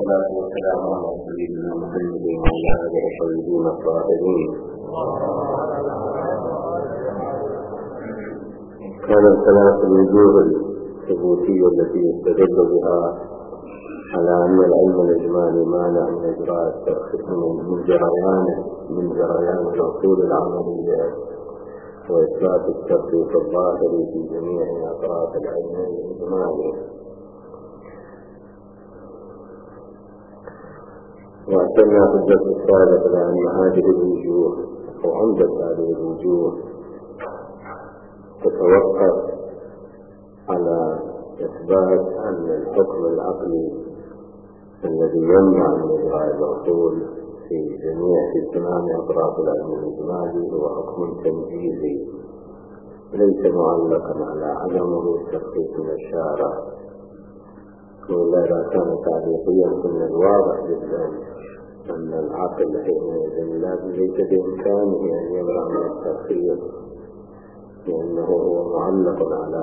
والصلاة والسلام على سيدنا محمد وعلى آله الطيبين الطاهرين. كان ثلاث الوجوه الثبوتية التي يستدل بها على أن العلم الإجمالي مانع من إجراء الترخيص من جريان الأصول العملية وإثبات الترخيص الظاهري في جميع أطراف العلم الإجمالي. واعتدنا في الدرس السابق لأن هذه الوجوه وعمدة هذه الوجوه تتوقف على إثبات أن الحكم العقلي الذي يمنع من إجراء الأصول في تمام أطراف العلم الإجمالي هو حكم تنجيزي ليس معلقا على عدم التخصيص من الشارع، وإلا إذا كان تعليقيا من الواضح جدا أن العقل حينئذ ليس بإمكانه أن يمنع من التخصيص لأنه هو معلق على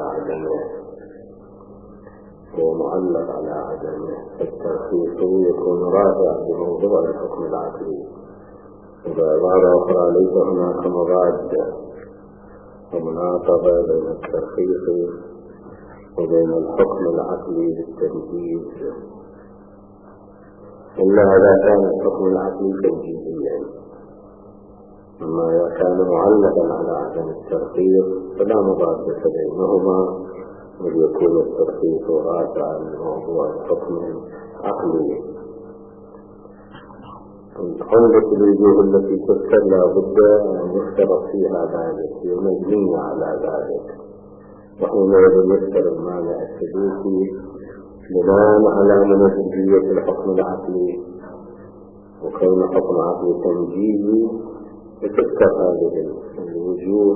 عدمه، الترخيص يكون راجعا لموضوع الحكم العقلي. وبعبارة أخرى ليس هناك مضادة ومناقضة بين الترخيص وبين الحكم العقلي بالتنجيز، إلا إذا كان الحكم العقلي تنجيزيا. أما إذا كان معلقا على عدم الترخيص فلا مضادة بينهما، ويكون الترخيص راجعا لموضوع الحكم العقلي. عمدة الوجوه التي تذكر لا بد أن يفترض فيها ذلك ومبنية على ذلك، وحينئذ يذكر المانع الثبوتي بناء على منهجية الحكم العقلي، وكون حكم عقلي تنجيزي تذكر هذه الوجوه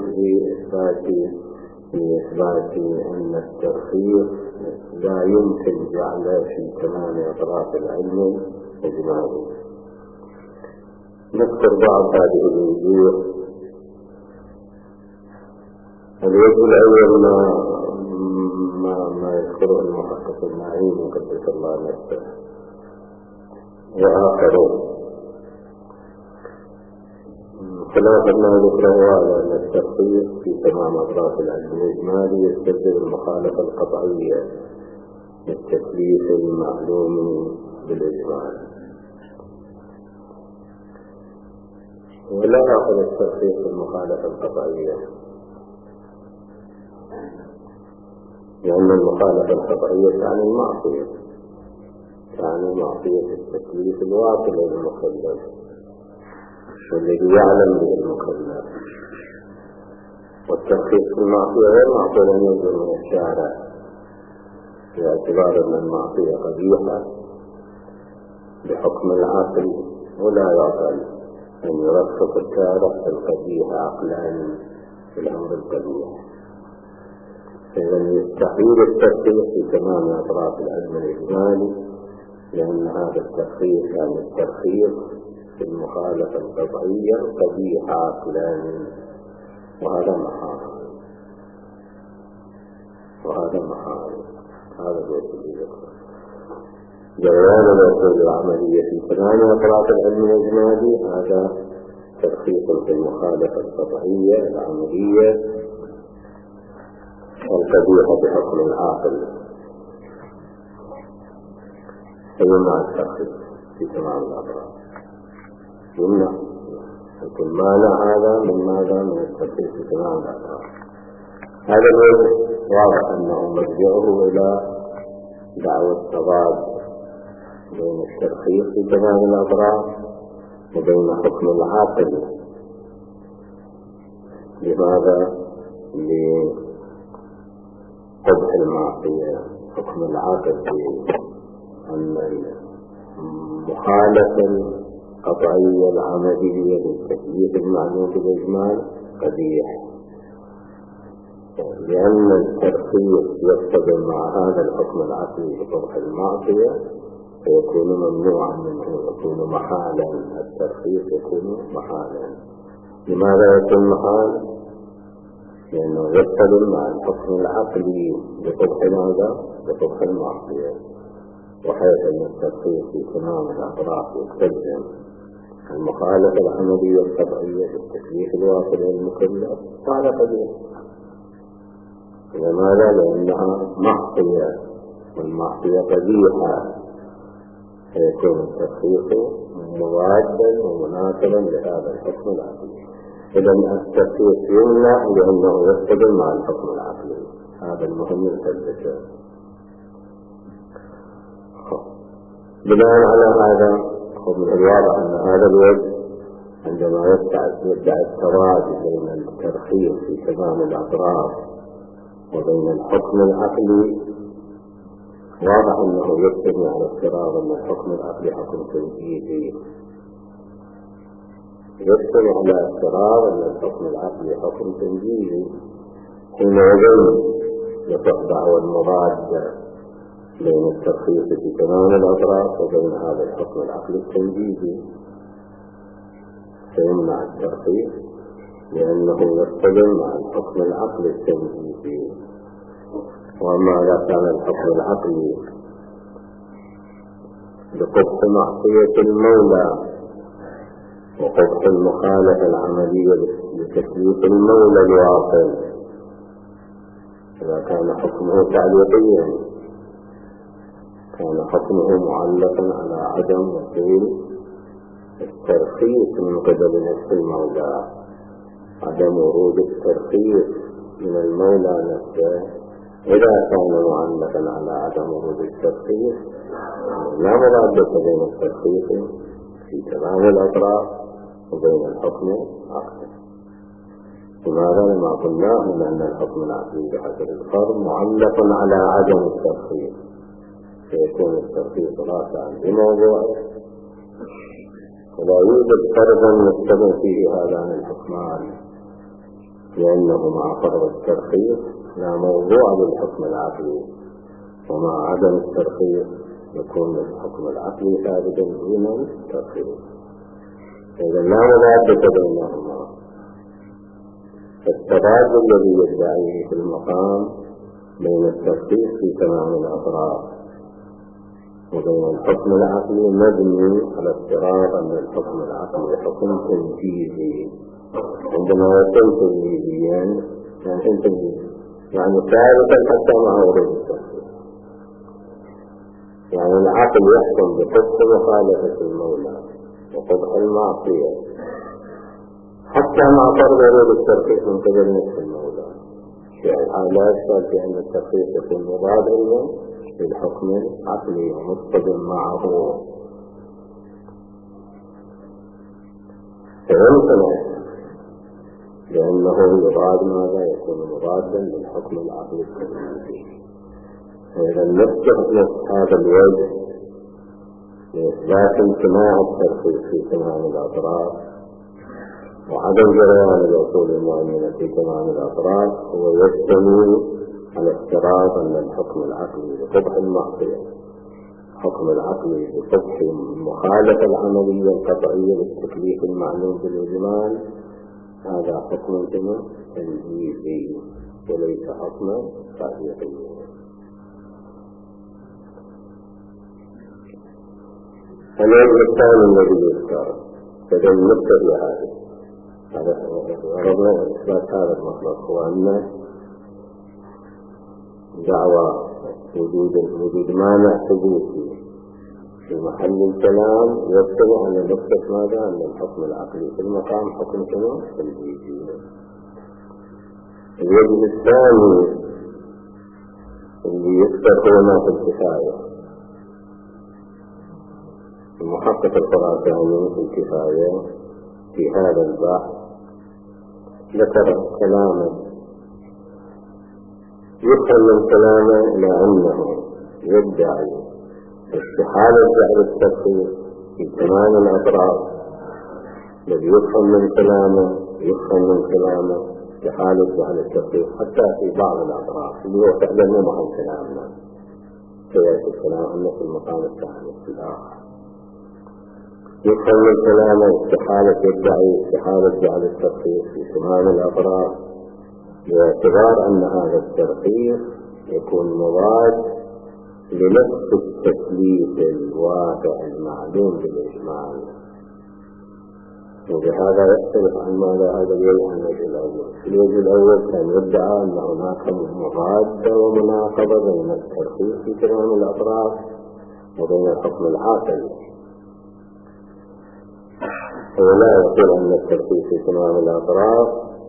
لإثبات أن الترخيص لا يمكن جعله في تمام أطراف العلم الإجمالي. نذكر بعض هذه الوجوه. الوجه الأول ما يذكره المحقق النعيم قدس الله نفسه وآخرون، خلاف ما ذكره على أن التخصيص في تمام أطراف العلم الإجمالي يستلزم المخالفة القطعية للتكليف المعلوم بالإجمال، ولا يأخذ التخصيص المخالفة القطعية، لأن المخالفة القطعية تعني معصية التكليف الواصل للمكلف والذي يعلم به المكلف، والترخيص في المعصية غير معقول أن ينزل من الشارع باعتبار أن المعصية قبيحة بحكم العقل، ولا يعقل أن يرخص الشارع في القبيح عقلاني في الأمر القبيح. إذا يستحيل الترخيص في تمام أطراف العلم الإجمالي، لأن هذا الترخيص يعني الترخيص في المخالفة القطعية قبيحة عقلاني، وهذا محال. هذا هو الذي جريان الأصول العملية في تمام أطراف العلم الإجمالي هذا ترخيص في المخالفة القطعية العملية القبيحة بحكم العاقل، فيمنع الترخيص في تمام الأطراف. لكن مانع هذا من الترخيص في تمام الأطراف. هذا الوجه واضح أنه مرجعه إلى دعوة التضاد بين الترخيص في تمام الأطراف وبين حكم العاقل. لماذا؟ لقبح المعصية. حكم العاقل أن المخالفة القطعية العملية للتكليف المعلوم بالإجمال قبيح، لأن الترخيص يصطدم مع هذا الحكم العقلي بقبح المعصية فيكون ممنوعا منه، يكون محالا. الترخيص يكون محالا. لماذا يكون محال؟ لأنه يصطدم مع الحكم العقلي بقبح ماذا؟ بقبح المعصية. وحيث أن الترخيص في تمام الأطراف يستلزم المخالفة العملية الطبيعية للتكليف الواصل للمكلف فعلى قدير. لماذا؟ لأنها معصية، والمعصية قبيحة، فيكون الترخيص مضادا ومناسبا لهذا الحكم العقلي. إذا الترخيص يمنع لأنه يصطدم مع الحكم العقلي. هذا المهم الفلسفة. بناء على هذا من الواضح أن هذا الوجه عندما يدعي التوازي بين الترخيص في تمام الأطراف وبين الحكم العقلي، واضح أنه يبتني على افتراض أن الحكم العقلي حكم تنفيذي. يبتني على افتراض أن الحكم العقلي حكم تنفيذي، حينئذ يصح دعوى المضادة بين الترخيص في تمام الأطراف وبين هذا الحكم العقلي التنفيذي، فيمنع الترخيص لأنه يصطدم مع الحكم العقلي التنفيذي. وأما إذا كان الحكم العقلي بقبح معصية المولى وقبح المخالفة العملية لتكليف المولى الواصل، إذا كان حكمه تعليقيا كان حكمه معلقا على عدم وصول الترخيص من قبل نفس المولى، عدم ورود الترخيص من المولى نفسه. إذا كان معلقا على عدم ورود الترخيص لا مضادة بين الترخيص في تمام الأطراف وبين الحكم العقلي. لماذا؟ لما قلنا أن الحكم العقلي بحسب الفرض معلق على عدم الترخيص، فيكون الترخيص رافعا بموضوعه، ولا يوجد فرضا يجتمع فيه هذان الحكمان، لأنه مع فرض الترخيص لا موضوع للحكم العقلي، ومع عدم الترخيص يكون الحكم العقلي ثابتا دون الترخيص. إذا لا مضادة بينهما. التضاد الذي يدعيه في المقام بين الترخيص في تمام الأطراف وبين الحكم العقلي مبني على افتراض أن الحكم العقلي حكم تنفيذي. عندما يكون تنفيذيا يعني ثابتا حتى مع ورود الترخيص، يعني العقل يحكم بقبح مخالفة المولى وقبح المعصية حتى مع فرض ورود الترخيص من قبل نفس المولى. يعني لا يشتغل في أن الترخيص يكون مضادا للحكم العقلي ومصطدم معه، فيمكن لأنه يضاد ماذا؟ يكون مضادا للحكم العقلي التنفيذي. فإذا نفتح هذا الوجه لإثبات امتناع الترخيص في تمام الأطراف وعدم جريان الأصول المؤمنة في تمام الأطراف هو يجتمع على افتراض أن الحكم العقلي بقبح المعصية، الحكم العقلي بقبح المخالفة العملية القطعية للتكليف المعلوم بالإجمال، هذا حكم تنفيذي وليس حكما تعليقيا. الوجه الثاني الذي يذكر فدل نبتدي هذا غرضنا إثبات هذا المطلب هو أن دعوى وجود مانع ثبوتي في محل الكلام يبتدئ أن نثبت ماذا؟ أن الحكم العقلي في المقام حكم تنفيذي. الوجه الثاني اللي يذكر هنا في الكفاية، المحقق الخراساني في الكفاية في هذا البحث ذكر كلاما يفهم من كلامه إلى أنه يدعي استحالة جعل الترخيص في تمام الأطراف، الذي يفهم من كلامه استحالة جعل الترخيص حتى في بعض الأطراف اللي هو فعلا مو محل كلامنا، سيأتي الكلام عنه في المقام الثاني في الآخر. يفهم من كلامه يدعي استحالة جعل الترخيص في تمام الأطراف باعتبار أن هذا الترخيص يكون مضاد لنفس التكليف الواقع المعلوم بالإجمال، وبهذا يختلف عن ماذا هذا الوجه عن الوجه الأول. في الوجه الأول كان يدعى أن هناك مضادة ومناقضة بين الترخيص في تمام الأطراف وبين الحكم العاقل، ولا يقول أن الترخيص في تمام الأطراف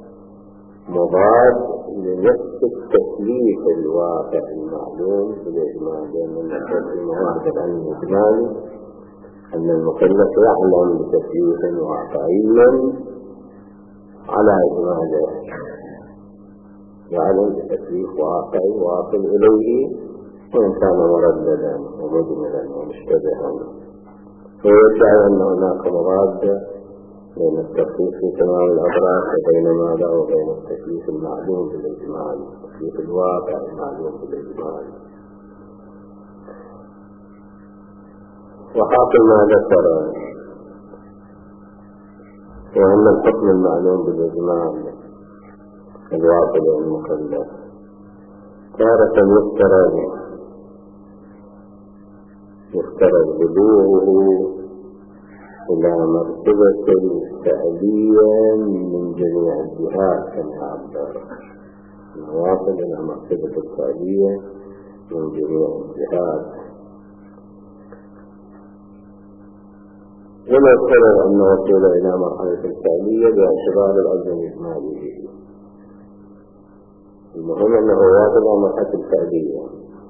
مضاد لنفس التكليف الواقع المعلوم بالإجمال، لأن المواجهة عن الإجمال أن المكلف يعلم بتكليف واقعي على إجماله، يعلم بتكليف واقعي واصل إليه وإن كان مرددا ومجملا ومشتبها، فيدعي أن هناك مضادة بين التخصيص في تمام الأطراف وبين ماذا وبين التكليف المعلوم بالإجمال، التكليف الواقع المعلوم بالإجمال. وحاصل ما ذكر وأن الحكم المعلوم بالإجمال الواصل للمكلف تارة يفترض بلوغه إلى مرتبة التألية من جميع الجهات كما عبر، واصل إلى مرتبة التألية من جميع الجهات، ولا يفترض أن وصل إلى مرحلة التألية باعتبار الأجل الإجمالي به. المهم أنه واصل إلى مرحلة التألية،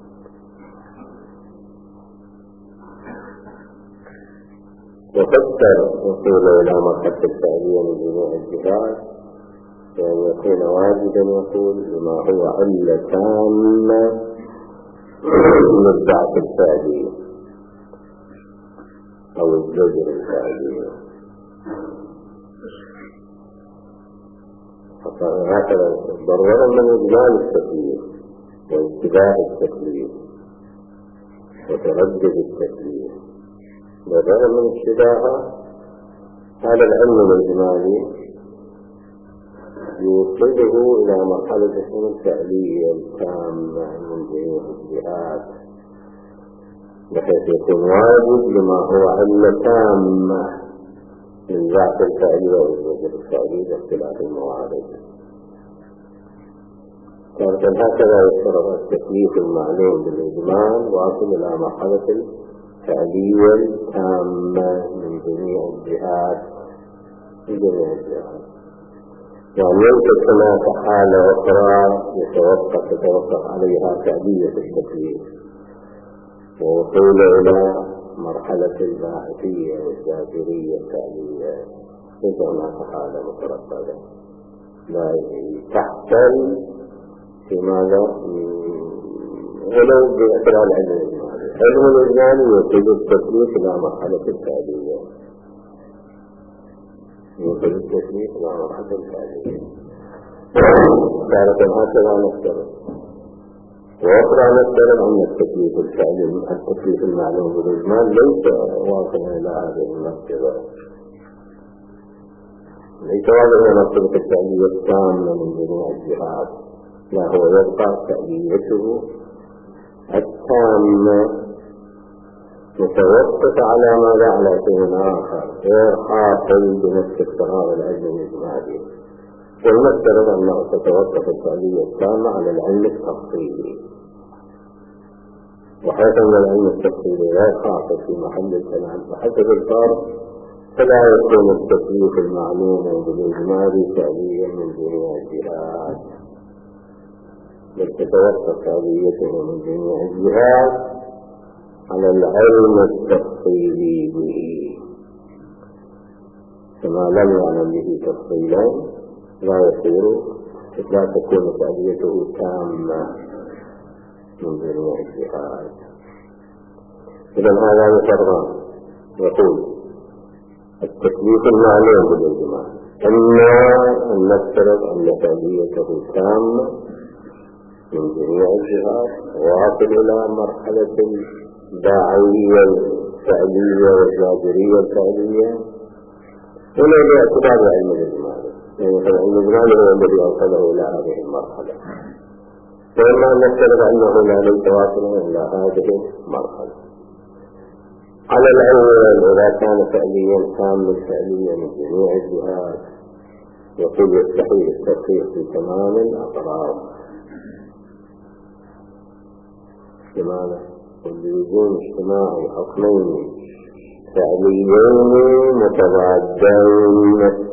وفسر وصول إلى مرحلة التألية من جميع الجهات بأن يكون واجبا يقول بما هو علة تامة للضعف الفعلي أو الزجر الفعلي. هكذا ضرورا من إجمال التكليف واتباع التكليف وتردد التكليف، بدلا من اشتباهها هذا العلم الإجمالي يوصله إلى مرحلة التألية التامة من جميع الجهات بحيث يكون واجب لما هو علة تامة من ذات التألية والوجه التألية باختلاف الموارد. كانت هكذا يفترض التكليف المعلوم بالإجمال واصل إلى مرحلة التألية التامة من جميع الجهات يعني يوجد هناك حالة أخرى تتوقف عليها تألية التكليف ووصول إلى مرحلة الباحثية والزاجرية التألية، ليس هناك حالة مترددة لا تحتل في ماذا ولو باعتبار العلم الإجمالي. العلم الإجمالي يوصل التكليف إلى مرحلة التألية، يوصل التكليف إلى مرحلة التألية. كانت هكذا نفترض، وأخرى نفترض أن التكليف الفعلي التكليف المعلوم بالإجمال ليس واصلا إلى هذه المرتبة، ليس واصلا إلى مرتبة التألية التامة من جميع الجهات، لا هو يبقى تأليته التامة متوسط على ماذا على شيء آخر غير حاصل بنفس افتراض العلم الإجمالي، ونفترض أنه تتوقف التألية التامة على العلم التفصيلي، وحيث أن العلم التفصيلي لا حاصل في محل الكلام فحسب الفرق فلا يكون التكليف المعلوم بالإجمالي تألية من جميع الجهات، بل تتوقف تأليته من جميع الجهات على العلم التفصيلي به، فما لم يعلم به تفصيلا لا تكون تأليته تامة من جميع الجهات. إذن هذا يقرر يقول التكليف المعلوم بالإجمال إما أن نفترض أن تأليته تامة من جميع الجهات واصل إلى مرحلة الداعية الفعلية والزاجرية الفعلية، ولا باعتبار العلم الإجمالي، يعني العلم الإجمالي هو الذي أوصله إلى هذه المرحلة. وإما أن نفترض أنه لا ليس واصلا إلى هذه المرحلة. على الأول إذا كان فعليا كامل فعليا من جميع الجهات يقول يستحيل الترخيص في تمام الأطراف. لماذا؟ واللزوم اجتماعي حكمين فعليين متضادين،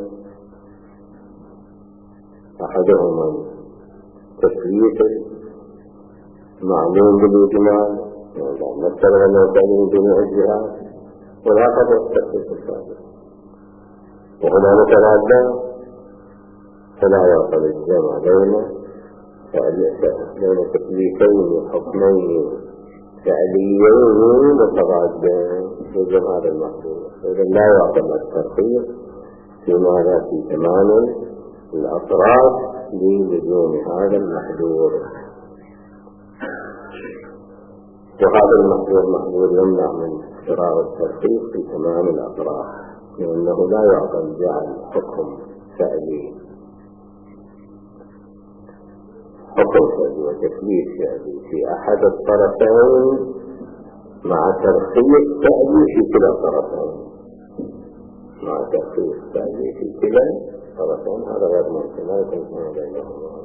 أحدهما تثبيت معلوم بالإجمال نفترض أنه كان من جميع الجهات، والآخر التخصيص الثالث، وهما متضادان فلا يعقل الجمع بين تثبيتين حكمين فعليين متضادين يجب هذا المحظور. إذا لا يعقل الترخيص فيما في تمام الأطراف للزوم هذا المحظور. وهذا المحظور يمنع من اضطرار الترخيص في تمام الأطراف، لأنه لا يعقل جعل حكم فعلي وتثبيت فعلي في أحد الطرفين مع ترخيص فعلي في كلا الطرفين، مع ترخيص فعلي في كلا الطرفين، هذا غير ممكن، لا يمكن بينهما.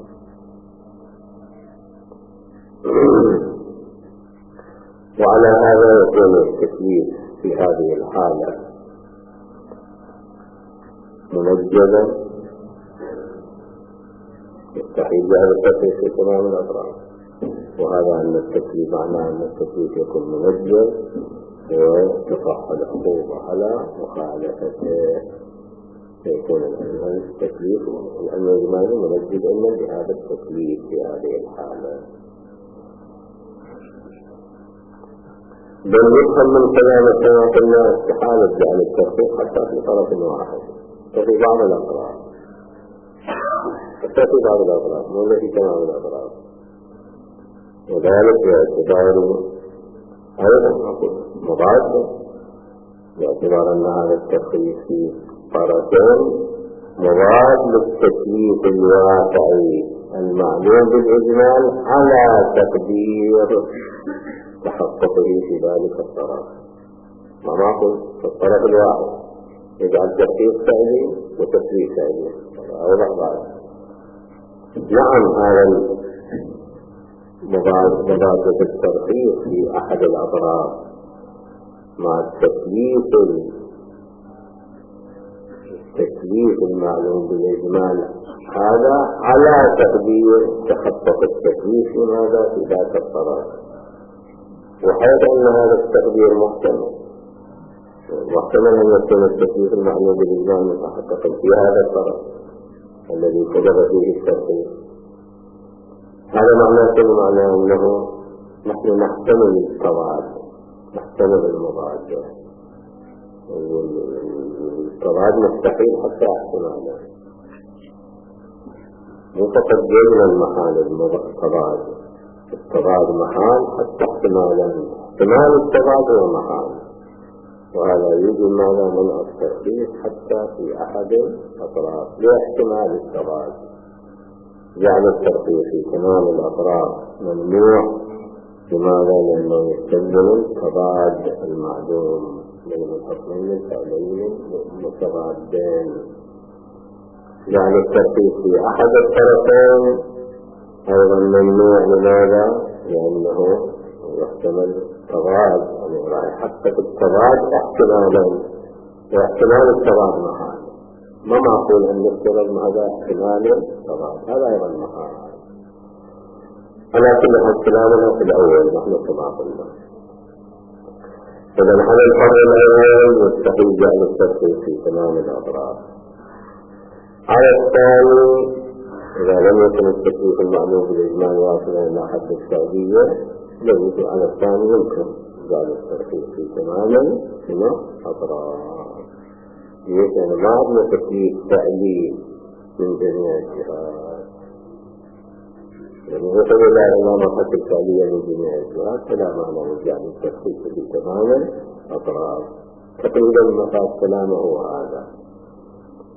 وعلى هذا يكون التثبيت في هذه الحالة منجزا، يستحيل جعل التثبيت في تمام الأطراف، وهذا أن التثبيت معناه أن التثبيت يكون منجز وتصح العقوبة على مخالفته، فيكون التثبيت والأمر الإجمالي منجز أيضا بهذا التثبيت في هذه الحالة. بل يفهم من كلام كما قلنا استحالة جعل التخصيص حتى في طرف واحد، ففي بعض الأطراف، حتى في بعض الأطراف مو في تمام الأطراف، وذلك باعتبار أيضا مضاد، باعتبار أن هذا التخصيص في طرفين مضاد للتكليف الواقعي المعلوم بالإجمال على تقدير تحققه في ذلك الطرف. ما معقول في الطرف الواحد يجعل تخصيص فعلي وتثبيت فعلي أو بعض. نعم هذا مضاد بالترخيص في أحد الأطراف مع التثبيت المعلوم بالإجمال هذا على تقدير تحقق التثبيت في ماذا في ذاك الطرف، وحيث أن هذا التقدير محتمل أن يكون التثبيت المعلوم بالإجمال متحقق في هذا الطرف الذي قدر فيه الترخيص. هذا معناه أنه نحن نحتمل التضاد، نحتمل المضاد، والتضاد مستحيل حتى احتماله، مو فقط جينا المحال التضاد محال حتى احتمال التضاد هو محال، وهذا يوجد ماذا منع الترخيص حتى في أحد الأطراف لاحتمال التضاد. جعل الترخيص في تمام الأطراف ممنوع، لماذا؟ لأنه يستلزم التضاد المعدوم بين الحكمين الفعليين المتضادين. جعل الترخيص في أحد الطرفين أيضا ممنوع، لماذا؟ لأنه يحتمل تضاد، يعني لا يحقق التضاد احتمالا، واحتمال التضاد محال، ما معقول أن نفترض هذا احتمال التضاد، هذا أيضا محال. على كل حال كلامنا في الأول نحن كما قلنا. إذا هذا الفرق الأول يستحيل جعل الترخيص في تمام الأطراف. على الثاني إذا لم يكن التكليف المعلوم بالإجمال واصلا إلى حد السعودية، لذلك على الثاني يمكن جعل الترخيص في تمام الأطراف. يعني ما عندنا تكليف تعليل من جميع الجهات، يعني وصل إلى إمامة الفعلية من جميع الجهات فلا معنى من جعل التخصيص في تمام الأطراف. تقريبا مفاد كلامه هو هذا.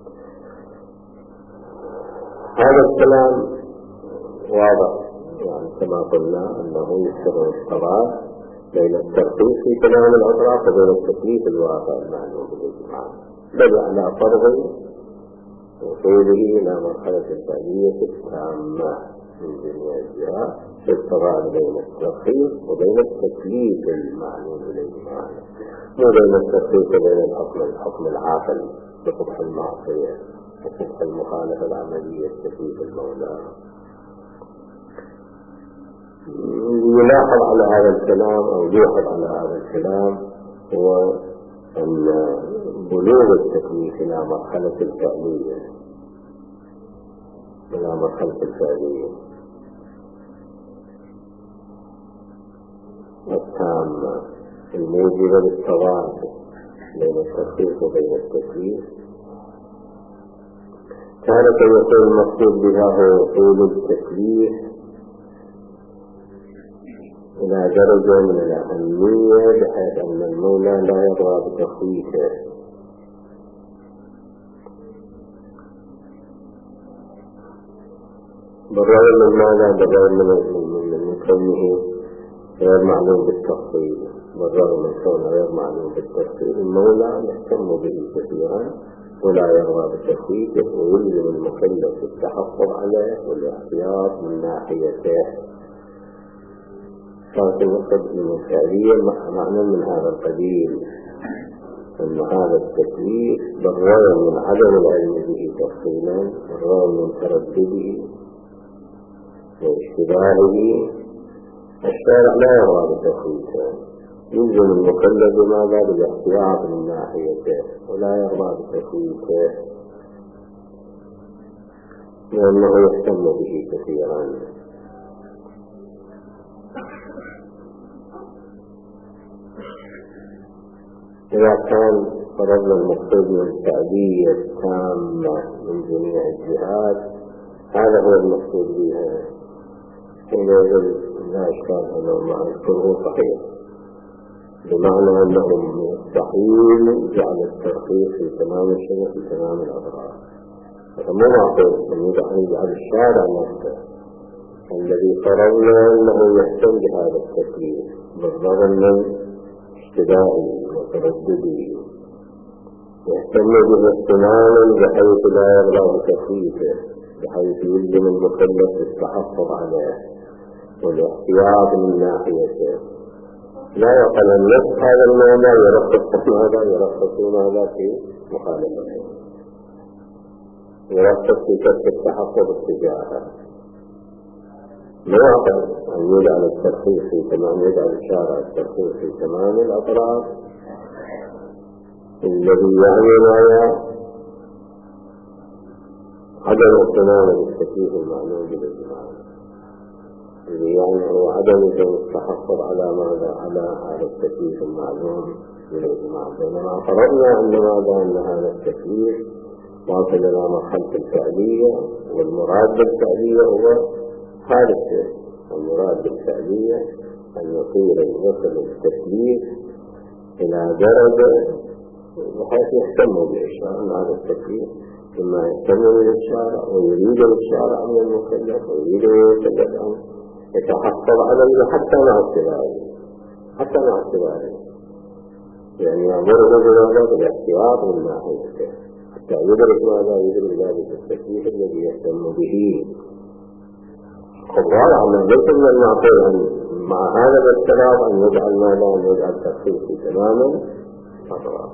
هذا الكلام واضح يعني كما قلنا أنه يشتغل الصلاة بين الترخيص في كلام الأطراف وبين التكليف الواقع المعلوم بالإجماع، بل على فرض وصوله إلى مرحلة الفعلية التامة من جميع الجهات في التضاد بين الترخيص وبين التكليف المعلوم بالإجماع، مو بين الترخيص وبين الحكم العاقل بقبح المعصية وقبح المخالفة العملية التكليف المولى. يلاحظ على هذا الكلام أو يوحظ على هذا الكلام هو أن بلوغ التكليف إلى مرحلة الفعلية التامة الموجبة للتضاد بين الترخيص وبين التكليف كانت يكون المقصود بها هو وصول التكليف إلى درجة من الأهمية بحيث أن المولى لا يرضى بتخويفه، بالرغم من ماذا؟ بالرغم من كونه غير معلوم بالتفصيل، بالرغم من كونه غير معلوم بالتفصيل المولى يهتم به كثيرا ولا يرضى بتخويفه ويلزم المكلف التحفظ عليه والاحتياط من ناحيته. كانت المقدمة الفعلية معنى من هذا القبيل أن هذا التكليف بالرغم من عدم العلم به تفصيلا، بالرغم من تردده واشتباهه، الشارع لا يرى بتخويفه، يلزم المكلف بماذا؟ بالاحتياط من ناحيته ولا يرضى بتخويفه لأنه يهتم به كثيرا. إذا كان فرضنا المقصود من التعبية التامة من جميع الجهات هذا هو المقصود بها، حينئذ لا إشكال أنه ما أذكره صحيح، بمعنى أنهم يستحيل جعل الترخيص في تمام الشيء في تمام الأضرار. فما معقول أن يجعل الشارع نفسه الذي فرضنا أنه يهتم بهذا التكليف بالرغم من اشتباهه وتردده يهتم به اهتماما بحيث لا يرضى بتخويفه، بحيث يلزم المكلف بالتحفظ عليه والاحتياط من ناحيته، لا يقل النص هذا المعنى يرخص ماذا في مخالفته، يرخص في ترك التحفظ اتجاهه. لا يقل أن يجعل الترخيص في تمام، يجعل الشارع الترخيص في تمام الأطراف الذي يعني ماذا؟ عدم اهتمام بالتكليف المعلوم بالإجماع، الذي يعني هو عدم التحفظ على ماذا؟ على هذا التكليف المعلوم بالإجماع، بينما فرضنا أن ماذا؟ أن هذا التكليف واصل إلى مرحلة الفعلية، والمراد بالفعلية هو هذا الشيء، المراد بالفعلية أن يصل التكليف إلى درجة بحيث يهتموا بالإشارة من هذا التكليف، ثم يهتموا بالإشارة ويريد الإشارة من المكلف ويريد المكلف أن يتحفظ عليه حتى مع اعتباره يعني يأمره بماذا؟ بالاحتياط من ناحيته حتى يدرك ماذا؟ يدرك ذلك التكليف الذي يهتم به. الرابع من ليس من المعقول أن مع هذا الاختلاف أن يجعل ماذا؟ أن يجعل الترخيص في تمام الأطراف،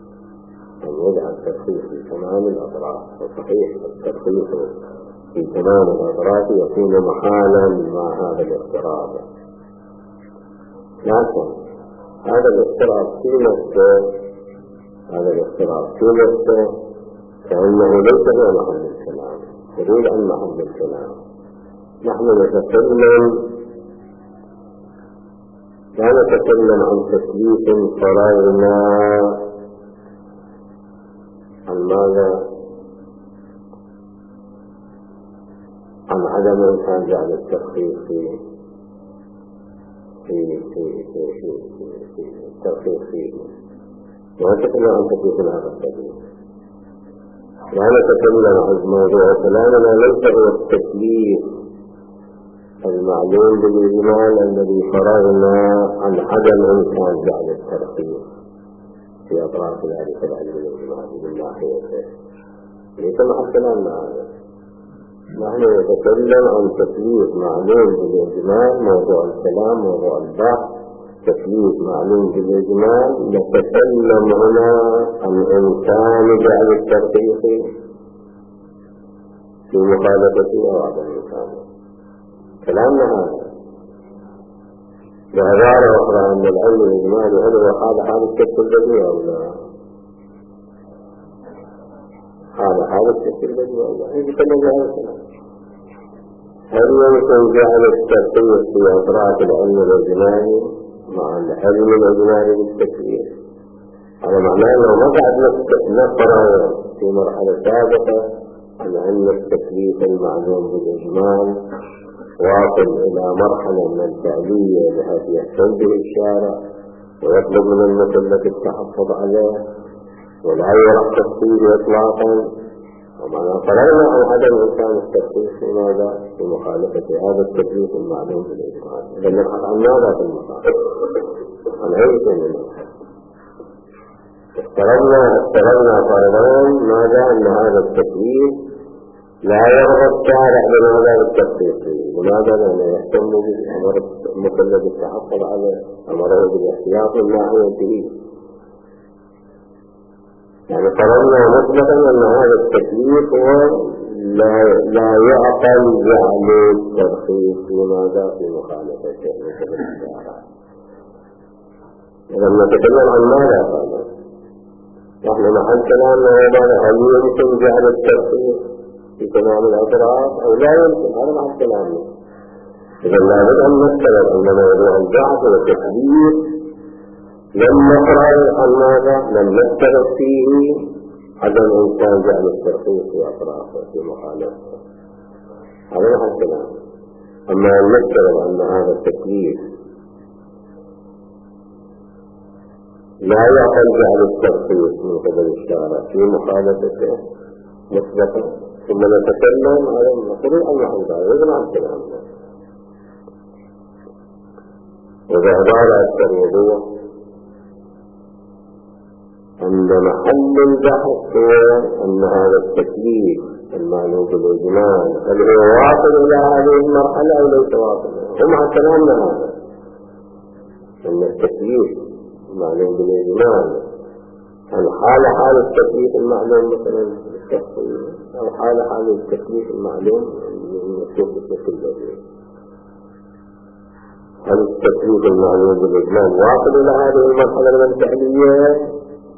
وصحيح الترخيص في تمام الأطراف يكون محالا مع هذا الاختلاف، لكن هذا الاختلاف في نفسه كأنه ليس هو محل الكلام، يريد عن محل الكلام. نحن لا نتكلم عن تكليف فرضنا عن ماذا؟ عن عدم إمكان جعل الترخيص في الترخيص فيه، ونتكلم عن تكليف هذا التكليف. لا نتكلم عن موضوع كلامنا ليس هو التكليف المعلوم بالإجمال الذي فرغنا عن عدم إمكان جعل الترخيص في أطراف ذلك العلم الإجمال من ناحيته. ليس مع الكلام هذا، نحن نتكلم عن تكليف معلوم بالإجمال، موضوع الكلام موضوع البحث، تكليف معلوم بالإجمال. نتكلم هنا عن إمكان جعل الترخيص في مخالفته أو عدم إمكانه. كلامنا هذا بعبارة أخرى أن العلم الإجمالي هل هو حال التفسير البديع أو لا؟ حال التفسير البديع أو لا؟ يتكلم عن الكلام. هل يمكن جعل الترخيص في أطراف العلم الإجمالي مع العلم الإجمالي بالتكليف؟ هذا معناه أنه ما بعد نقرأ في مرحلة سابقة عن علم التكليف المعلوم بالإجمال واصل إلى مرحلة من الفعلية بحيث يهتم به الشارع ويطلب من المكلف التحفظ عليه ولا يرخص فيه إطلاقا. ومعنى قررنا عن عدم إمكان الترخيص في ماذا؟ في مخالفة هذا التكليف المعلوم بالإجمال. إذا نبحث عن ماذا في المقام؟ عن أي شيء منه. افترضنا فرضان ماذا؟ أن هذا التكليف لا يرغب الشارع بماذا بالتخصيص. لماذا؟ لأنه يهتم به، أمر المكلف التحفظ عليه، أمره بالاحتياط من ناحيته. يعني فرضنا مسبقا أن هذا التكليف هو لا يعقل جعل الترخيص لماذا؟ في مخالفة مكلف الشارع. إذا نتكلم عن ماذا هذا؟ نحن محل كلامنا هل يمكن جعل الترخيص في تمام الأطراف أو لا يمكن؟ هذا مع الكلام. إذا لابد أن نستمر أن موضوع البحث والتحديث لم نقرأ عن ماذا؟ لم نستمر فيه عدم إمكان جعل الترخيص في أطرافه في مخالفته. هذا مع الكلام. أما أن نستمر أن هذا التكليف لا يعقل جعل الترخيص من قبل الشارع في مخالفته مسبقا، ثم نتكلم على المفروض أن نحن هذا عن كلام. وبعبارة أكثر وضوح أن محل البحث هو أن هذا التكليف المعلوم بالإجمال هل هو واصل إلى هذه المرحلة أو ليس واصل. ومع كلامنا هذا أن التكليف المعلوم بالإجمال حال التكليف المعلوم مثلا بالتفصيل أو حال التكليف المعلوم المكتوب بشكل بديع. هل التكليف المعلوم بالإجمال واصل إلى هذه المرحلة من الفعلية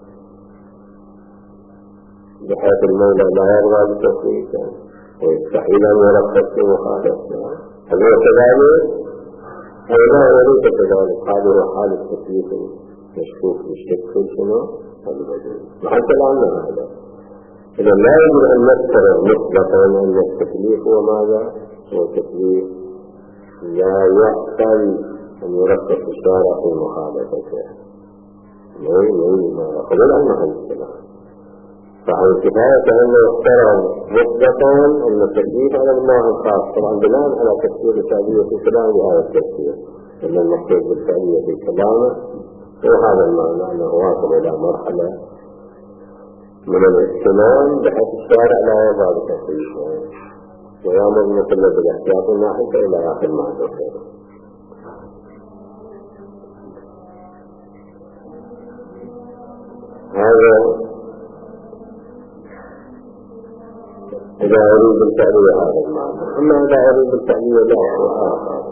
بحيث المولى لا يرضى بتكليفه ويستحيل أن يرخص في مخالفته؟ هل هو كذلك؟ أو لا وليس كذلك؟ هذا هو حال التكليف المشكوك بالشك شنو؟ حتى الآن هذا. إذا لا يجب أن نذكر مطلقا أن التكليف هو ماذا؟ هو تكليف لا يحتل أن يرخص الشارع في مخالفته. ما يأخذ العلم عن الكلام. فعن كفاية أنه يخترع مطلقا أن التكليف على النوع الخاص، طبعا بناء على تفسير الفعلية في كلام بهذا التفسير أن المقصود بالفعلية في كلامه وهذا المعنى أنه واصل إلى مرحلة من الاهتمام بحيث الشارع لا يرضى بتكليفه ويأمر المكلف بالاحتياط من ناحيته إلى آخر ما ذكر. هذا إذا أريد التعليل هذا المعنى. أما إذا أريد التعليل لا آخر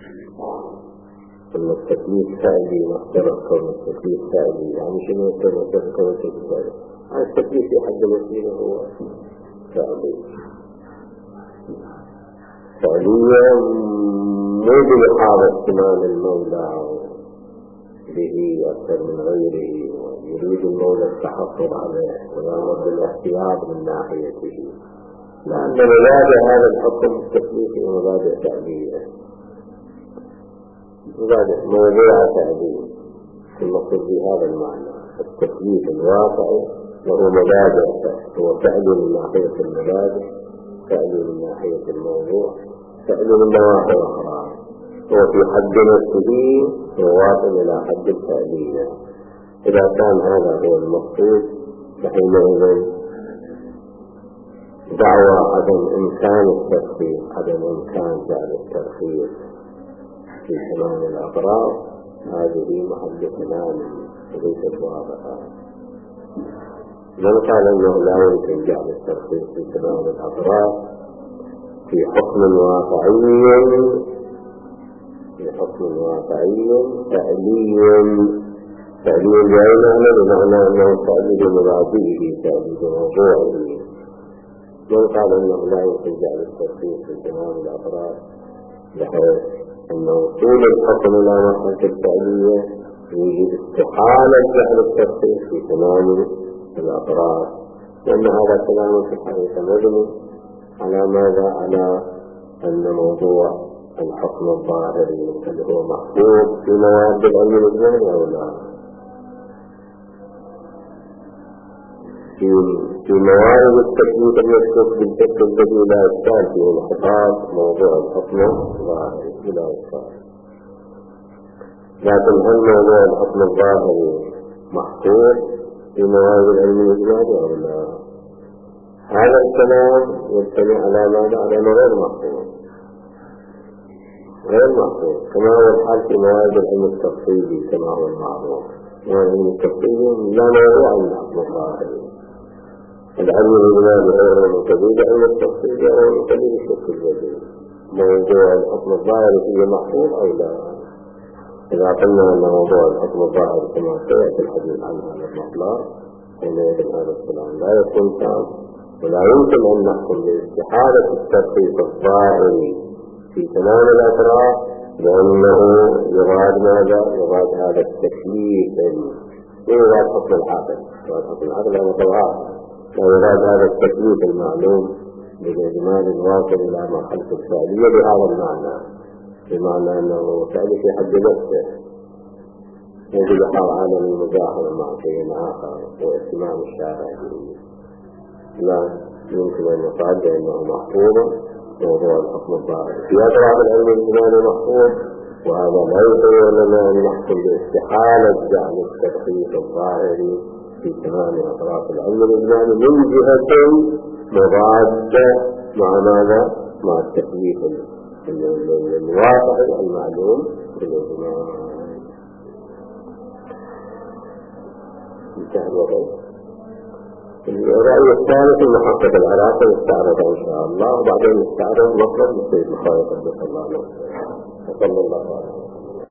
أن التكليف فعلي واخترق كون التكليف فعلي. يعني شنو يخترق كون التكليف فعلي؟ التكليف في حد الوسيلة هو فعلي فعليا مو بلحاظ اهتمام المولى به أكثر من غيره ويريد المولى التحفظ عليه ويأمر بالاحتياط من ناحيته، لأن مبادئ هذا الحكم التكليفي مبادئ فعلية، مبادئ موضوع فعلي. المقصود بهذا المعنى التكليف الواقعي له مبادئ، هو فعلي من ناحية المبادئ، فعلي من ناحية الموضوع، فعل من نواحي أخرى، وفي حد نفسه واصل إلى حد الفعلية. إذا كان هذا هو المقصود فحينئذ دعوى عدم إمكان الترخيص، عدم إمكان جعل الترخيص في تمام الأطراف هذه محل كلام ليست واضحة. من قال أنه لا يمكن جعل الترخيص في تمام الأطراف في حكم واقعي فعلي بمعنى أنه تعليل مبادئه تعليل موضوعه. من قال أنه لا يمكن جعل الترخيص في تمام الأطراف بحيث أن وصول الحكم إلى مرحلة الفعلية يوجد استحالة جعل الترخيص في تمام الأطراف، لأن هذا كلام في الحقيقة مبني على ماذا؟ على أن موضوع الحكم الظاهري هل هو محفوظ في مواد العلم الإجمالي أو لا؟ في موارد التكليف المشروط بالشكل الذي لا إشكال فيه انحفاظ موضوع الحكم الظاهري بلا إشكال. لكن هل موضوع الحكم الظاهري محفوظ في موارد العلم الإجمالي أو لا؟ هذا الكلام يبتني على ماذا؟ على أنه غير محفوظ كما هو الحال في موارد العلم التفصيلي كما هو المعروف. العلم التفصيلي لا موضوع الحكم الظاهري. العلم الإجمالي غير المتجديد، علم التفصيل غير المتجديد الشكل الجديد. موضوع الحكم الظاهري فيه محفوظ أو لا؟ إذا قلنا أن موضوع الحكم الظاهري كما سيأتي الحديث عن هذا المطلب حينئذ هذا الكلام لا يكون تام، ولا يمكن أن نحكم باستحالة الترخيص الظاهري في تمام الأطراف لأنه يراد ماذا؟ يراد هذا التكليف يراد حكم العقل، حكم العقل هذا متوافق، ويراد هذا التكليف المعلوم بالإجمال الواصل إلى مرحلة الفعلية بهذا المعنى، بمعنى أنه فعل في حد نفسه يجب حال عالم المزاحمة مع شيء آخر واهتمام الشارع به. لا يمكن أن يقال بأنه محفوظ موضوع الحكم الظاهري في أطراف العلم الإجمالي محفوظ، وهذا لا يمكن لنا أن نحكم باستحالة جعل الترخيص الظاهري في تمام أطراف العلم الإجمالي من جهة مضادة مع ماذا؟ مع التكليف الواقع المعلوم بالإجمال. انتهى الوضع. الرأي الثالث المحقق العراقي نستعرض إن شاء الله، وبعدين نستعرض مطلب السيد مخالف رضي الله عنه. وصلى الله عليه وسلم.